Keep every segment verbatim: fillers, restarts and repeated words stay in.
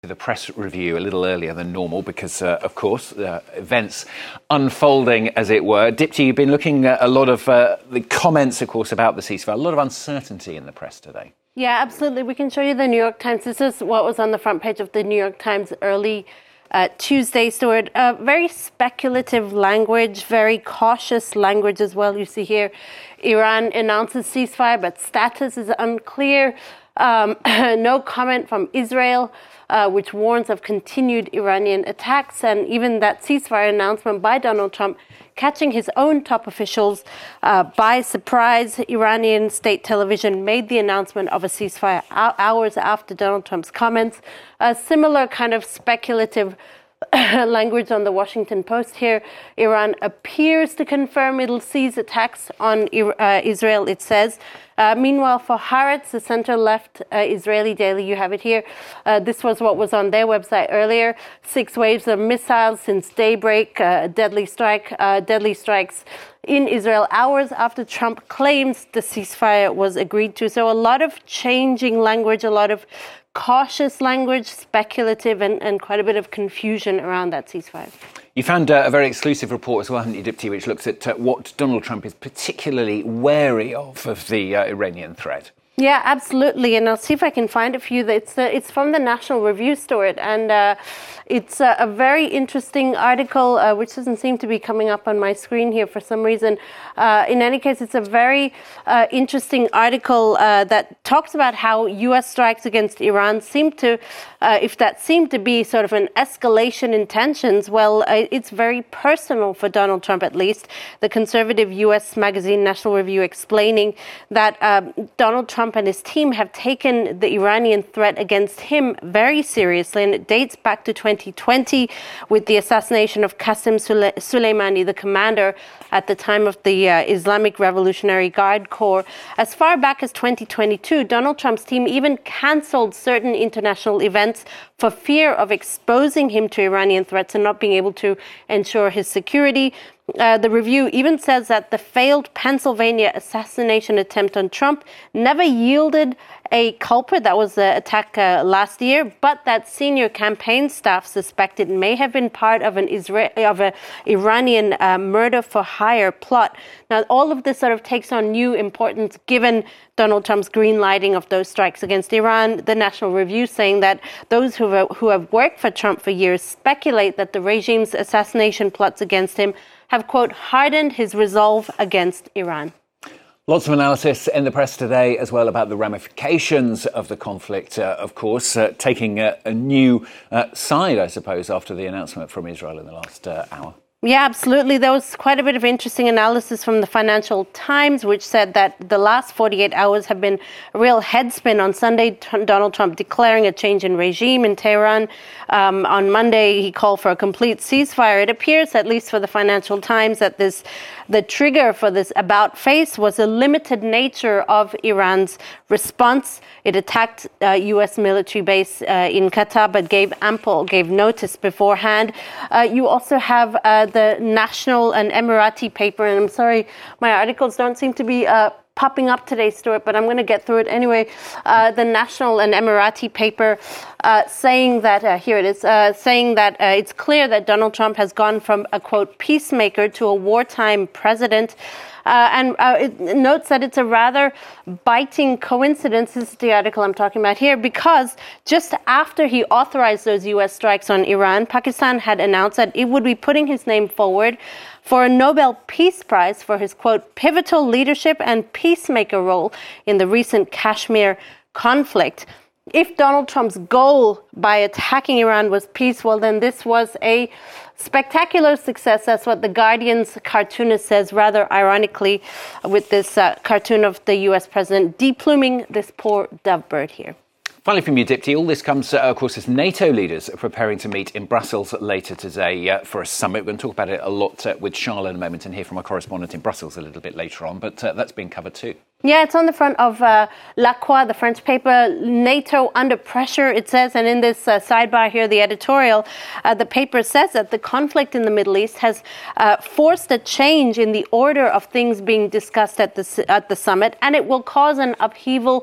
The press review a little earlier than normal because, uh, of course, uh, events unfolding, as it were. Dipti, you've been looking at a lot of uh, the comments, of course, about the ceasefire, a lot of uncertainty in the press today. Yeah, absolutely. We can show you the New York Times. This is what was on the front page of the New York Times early uh, Tuesday, Stuart. Uh, very speculative language, very cautious language as well. You see here, Iran announces ceasefire, but status is unclear. Um, no comment from Israel. Uh, which warns of continued Iranian attacks, and even that ceasefire announcement by Donald Trump catching his own top officials uh, by surprise. Iranian state television made the announcement of a ceasefire hours after Donald Trump's comments. A similar kind of speculative language on the Washington Post here. Iran appears to confirm it'll cease attacks on uh, Israel, it says. Uh, meanwhile, for Haaretz, the center-left uh, Israeli daily, you have it here. Uh, this was what was on their website earlier. Six waves of missiles since daybreak, uh, deadly strike, uh, deadly strikes in Israel hours after Trump claims the ceasefire was agreed to. So a lot of changing language, a lot of cautious language, speculative, and, and quite a bit of confusion around that ceasefire. You found uh, a very exclusive report as well, haven't you, Dipti, which looks at uh, what Donald Trump is particularly wary of, of the uh, Iranian threat. Yeah, absolutely. And I'll see if I can find a few. It's uh, it's from the National Review, Stuart, and uh, it's uh, a very interesting article, uh, which doesn't seem to be coming up on my screen here for some reason. Uh, in any case, it's a very uh, interesting article uh, that talks about how U S strikes against Iran seem to, uh, if that seemed to be sort of an escalation in tensions, well, uh, it's very personal for Donald Trump, at least. The conservative U S magazine National Review explaining that um, Donald Trump and his team have taken the Iranian threat against him very seriously, and it dates back to twenty twenty with the assassination of Qasem Soleimani, the commander at the time of the uh, Islamic Revolutionary Guard Corps. As far back as twenty twenty-two, Donald Trump's team even cancelled certain international events for fear of exposing him to Iranian threats and not being able to ensure his security. Uh, the review even says that the failed Pennsylvania assassination attempt on Trump never yielded a culprit. That was the attack uh, last year, but that senior campaign staff suspected may have been part of an Israeli, of an Iranian uh, murder for hire plot. Now, all of this sort of takes on new importance given Donald Trump's green lighting of those strikes against Iran. The National Review saying that those who have, who have worked for Trump for years speculate that the regime's assassination plots against him have, quote, hardened his resolve against Iran. Lots of analysis in the press today as well about the ramifications of the conflict, uh, of course, uh, taking a, a new uh, side, I suppose, after the announcement from Israel in the last uh, hour. Yeah, absolutely. There was quite a bit of interesting analysis from the Financial Times, which said that the last forty-eight hours have been a real headspin. On Sunday, Donald Trump declaring a change in regime in Tehran. Um, on Monday, he called for a complete ceasefire. It appears, at least for the Financial Times, that this the trigger for this about face was a limited nature of Iran's response. It attacked a U S military base uh, in Qatar, but gave ample, gave notice beforehand. Uh, you also have uh, the National and Emirati paper, and I'm sorry, my articles don't seem to be uh, popping up today, Stuart, but I'm going to get through it anyway. Uh, the National and Emirati paper uh, saying that, uh, here it is, uh, saying that uh, it's clear that Donald Trump has gone from a, quote, peacemaker to a wartime president. Uh, and uh, it notes that it's a rather biting coincidence, this is the article I'm talking about here, because just after he authorized those U S strikes on Iran, Pakistan had announced that it would be putting his name forward for a Nobel Peace Prize for his, quote, pivotal leadership and peacemaker role in the recent Kashmir conflict. If Donald Trump's goal by attacking Iran was peace, well, then this was a spectacular success. That's what The Guardian's cartoonist says, rather ironically, with this uh, cartoon of the U S president depluming this poor dove bird here. Finally from you, Dipti, all this comes, uh, of course, as NATO leaders are preparing to meet in Brussels later today uh, for a summit. We're going to talk about it a lot uh, with Charlotte in a moment and hear from our correspondent in Brussels a little bit later on, but uh, that's been covered too. Yeah, it's on the front of uh, La Croix, the French paper. NATO under pressure, it says. And in this uh, sidebar here, the editorial, uh, the paper says that the conflict in the Middle East has uh, forced a change in the order of things being discussed at the, at the summit, and it will cause an upheaval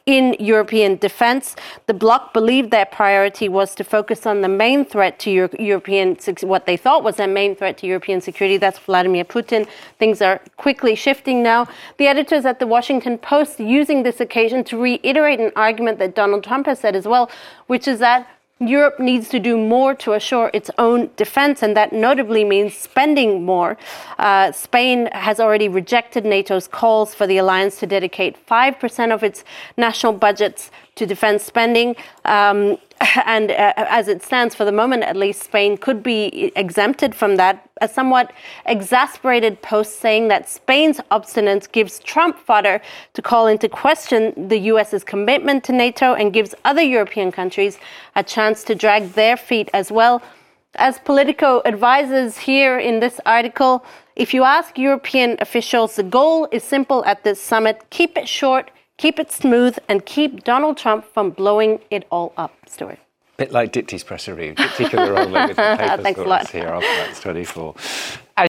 in European defense. The bloc believed their priority was to focus on the main threat to Euro- European, what they thought was their main threat to European security. That's Vladimir Putin. Things are quickly shifting now. The editors at the Washington Post using this occasion to reiterate an argument that Donald Trump has said as well, which is that Europe needs to do more to assure its own defense, and that notably means spending more. Uh, Spain has already rejected NATO's calls for the alliance to dedicate five percent of its national budgets to defense spending. Um, and uh, as it stands for the moment, at least, Spain could be exempted from that. A somewhat exasperated post saying that Spain's obstinance gives Trump fodder to call into question the U S's commitment to NATO and gives other European countries a chance to drag their feet as well. As Politico advises here in this article, if you ask European officials, the goal is simple at this summit: keep it short, keep it smooth, and keep Donald Trump from blowing it all up. Stuart. Bit like Dipti's Presserie. Dipti Kulleroli with the paper Thanks a lot. here after Max twenty-four.